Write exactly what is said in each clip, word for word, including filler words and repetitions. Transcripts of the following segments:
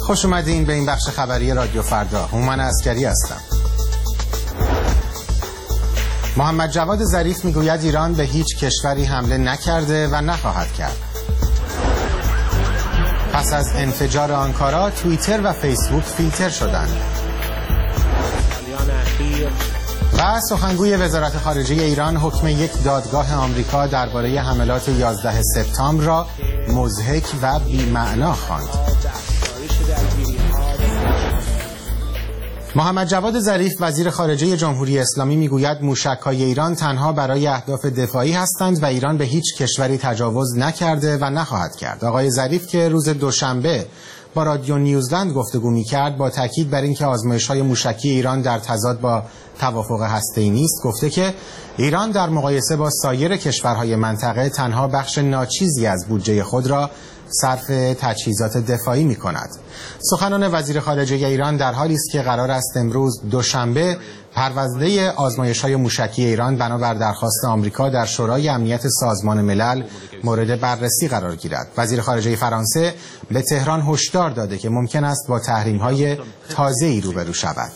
خوش اومدین به این بخش خبری رادیو فردا. هومن عسکری هستم. محمد جواد ظریف میگوید ایران به هیچ کشوری حمله نکرده و نخواهد کرد. پس از انفجار آنکارا توییتر و فیسبوک فیلتر شدند. و سخنگوی وزارت خارجه ایران حکم یک دادگاه آمریکا درباره حملات یازده سپتامبر را مضحک و بی‌معنا خواند. محمد جواد ظریف وزیر خارجه جمهوری اسلامی میگوید موشک‌های ایران تنها برای اهداف دفاعی هستند و ایران به هیچ کشوری تجاوز نکرده و نخواهد کرد. آقای ظریف که روز دوشنبه با رادیو نیوزلند گفتگو می‌کرد با تاکید بر اینکه آزمایش‌های موشکی ایران در تضاد با توافق هسته‌ای نیست، گفته که ایران در مقایسه با سایر کشورهای منطقه تنها بخش ناچیزی از بودجه خود را صرف تجهیزات دفاعی می کند. سخنان وزیر خارجه ایران در حالی است که قرار است امروز دوشنبه پرونده آزمایش‌های موشکی ایران بنابر درخواست آمریکا در شورای امنیت سازمان ملل مورد بررسی قرار گیرد. وزیر خارجه فرانسه به تهران هشدار داده که ممکن است با تحریم‌های تازه‌ای روبرو شود.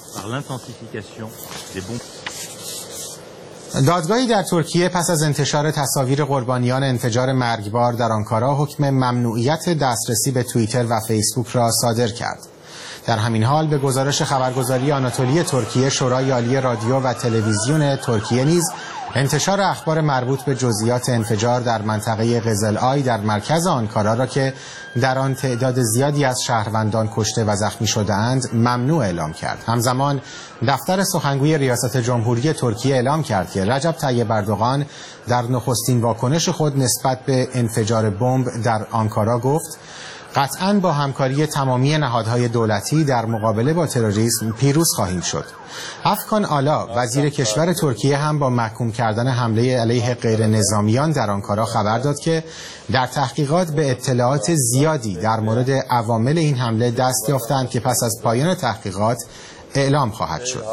دادگاهی در ترکیه پس از انتشار تصاویر قربانیان انفجار مرگبار در آنکارا حکم ممنوعیت دسترسی به توییتر و فیسبوک را صادر کرد. در همین حال به گزارش خبرگزاری آناتولی ترکیه، شورای عالی رادیو و تلویزیون ترکیه نیز انتشار اخبار مربوط به جزئیات انفجار در منطقه قزل‌آی در مرکز آنکارا را که در آن تعداد زیادی از شهروندان کشته و زخمی شده‌اند ممنوع اعلام کرد. همزمان دفتر سخنگوی ریاست جمهوری ترکیه اعلام کرد که رجب طیب اردوغان در نخستین واکنش خود نسبت به انفجار بمب در آنکارا گفت قطعاً با همکاری تمامی نهادهای دولتی در مقابله با تروریسم پیروز خواهیم شد. افکان آلا وزیر کشور ترکیه هم با محکوم کردن حمله علیه غیر نظامیان در آنکارا خبر داد که در تحقیقات به اطلاعات زیادی در مورد عوامل این حمله دست یافتند که پس از پایان تحقیقات اعلام خواهد شد.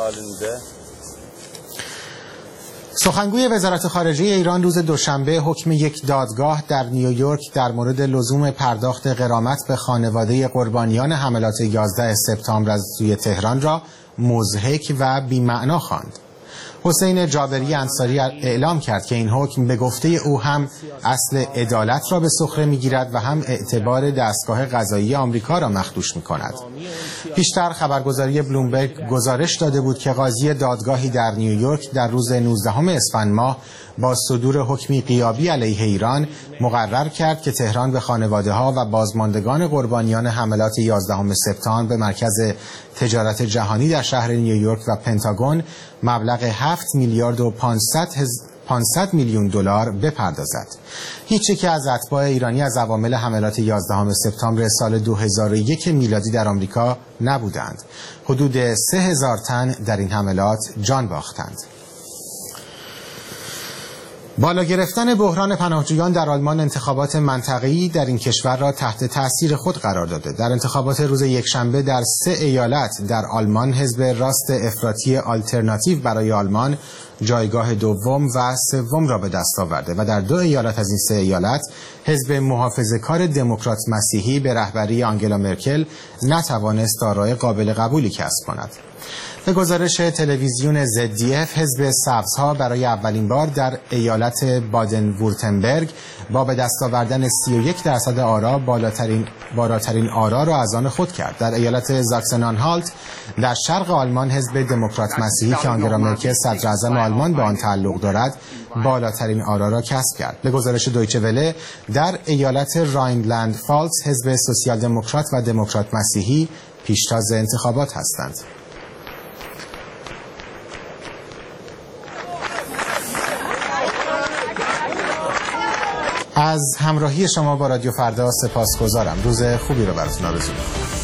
سخنگوی وزارت خارجه ایران روز دوشنبه حکم یک دادگاه در نیویورک در مورد لزوم پرداخت غرامت به خانواده قربانیان حملات یازده سپتامبر از سوی تهران را مضحک و بی‌معنا خواند. حسین جابری انصاری اعلام کرد که این حکم به گفته او هم اصل عدالت را به سخره می‌گیرد و هم اعتبار دستگاه قضایی آمریکا را مخدوش می‌کند. پیشتر خبرگزاری بلومبرگ گزارش داده بود که قاضی دادگاهی در نیویورک در روز نوزدهم اسفند ماه با صدور حکمی غیابی علیه ایران مقرر کرد که تهران به خانواده‌ها و بازماندگان قربانیان حملات یازدهم سپتامبر به مرکز تجارت جهانی در شهر نیویورک و پنتاگون مبلغ هفت میلیارد و پانصد میلیون دلار بپردازد. هیچ یک از اتباع ایرانی از عوامل حملات یازدهم سپتامبر سال دو هزار و یک میلادی در آمریکا نبودند. حدود سه هزار تن در این حملات جان باختند. بالا گرفتن بحران پناهجویان در آلمان انتخابات منطقه‌ای در این کشور را تحت تأثیر خود قرار داده. در انتخابات روز یکشنبه در سه ایالت در آلمان حزب راست افراطی آلترناتیو برای آلمان جایگاه دوم و سوم را به دست آورده و در دو ایالت از این سه ایالت حزب محافظه‌کار دموکرات مسیحی به رهبری آنگلا مرکل نتوانست آرای قابل قبولی کسب کند. به گزارش تلویزیون زد دی اف حزب سبزها برای اولین بار در ایالت بادن وورتنبرگ با به دست آوردن سی و یک درصد آرا بالاترین بالاترین آرا را از آن خود کرد. در ایالت زاکسن آنهالت در شرق آلمان حزب دموکرات مسیحی که آنگلا مرکل صدر اعظم آلمان به آن تعلق دارد بالاترین آرا را کسب کرد. به گزارش دویچه وله در ایالت راینلند فالتس حزب سوسیال دموکرات و دموکرات مسیحی پیشتاز انتخابات هستند. از همراهی شما با رادیو فردا سپاسگزارم. روز خوبی رو براتون آرزو می‌کنم.